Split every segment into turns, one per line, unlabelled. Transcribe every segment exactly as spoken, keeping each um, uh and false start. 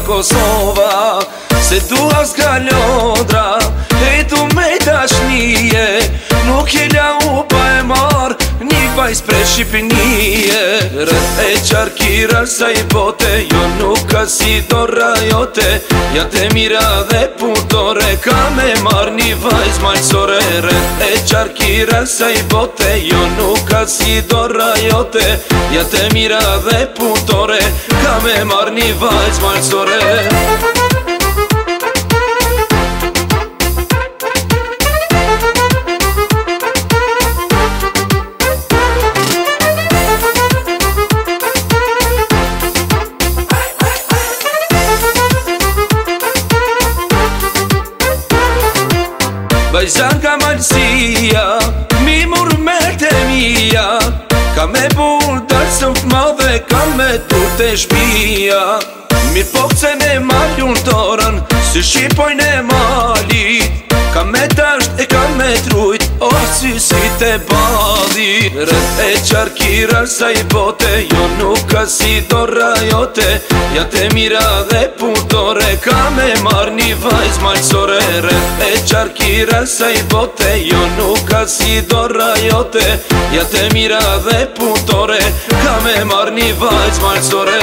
Kosova. Se dua s'ka lodra, e tu me dashnije, nuk je la u pa e mar, një vajz pre Shqipinije. Rrët e qarkira sa i bote, jo nuk ka si dora jote, ja te mira dhe putore, ka me mar një vajz malsore. Rrët e qarkira sa i bote, jo nuk ka si dora jote, ja te mira dhe putore, ka me mar një vajz malsore. Vajzan ka malsia, mi murmet e mija, ka me bull dërsëm madhe, ka me tut e shpia. Mirë po këcen e malun torën, si shqipojnë e malit, ka me tasht e ka me trujt, o si si te badi. Rrët e qarkira sa i bote, jo nuk ka si dora jote, ja te mira dhe putore, ka me mar një vajz malsore. Rrët e qarkira sa i bote, jo nuk ka si dora jote, ja te mira dhe putore, ka me mar një vajz malsore.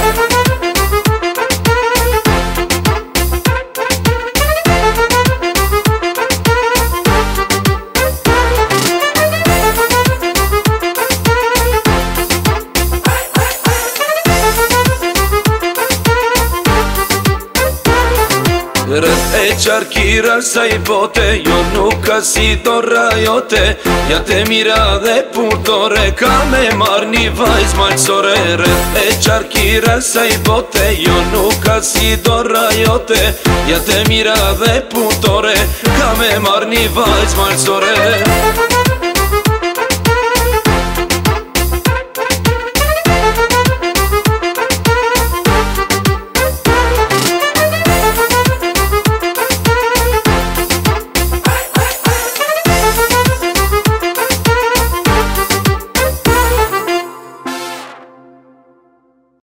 Rrët e qarkira sa i bote, jo nuk ka si dora jote, ja te mira dhe putore, ka me mar një vajz malsore. Rrët e qarkira sa i bote, jo nuk ka si dora jote, ja te mira dhe putore, ka me mar një vajz malsore.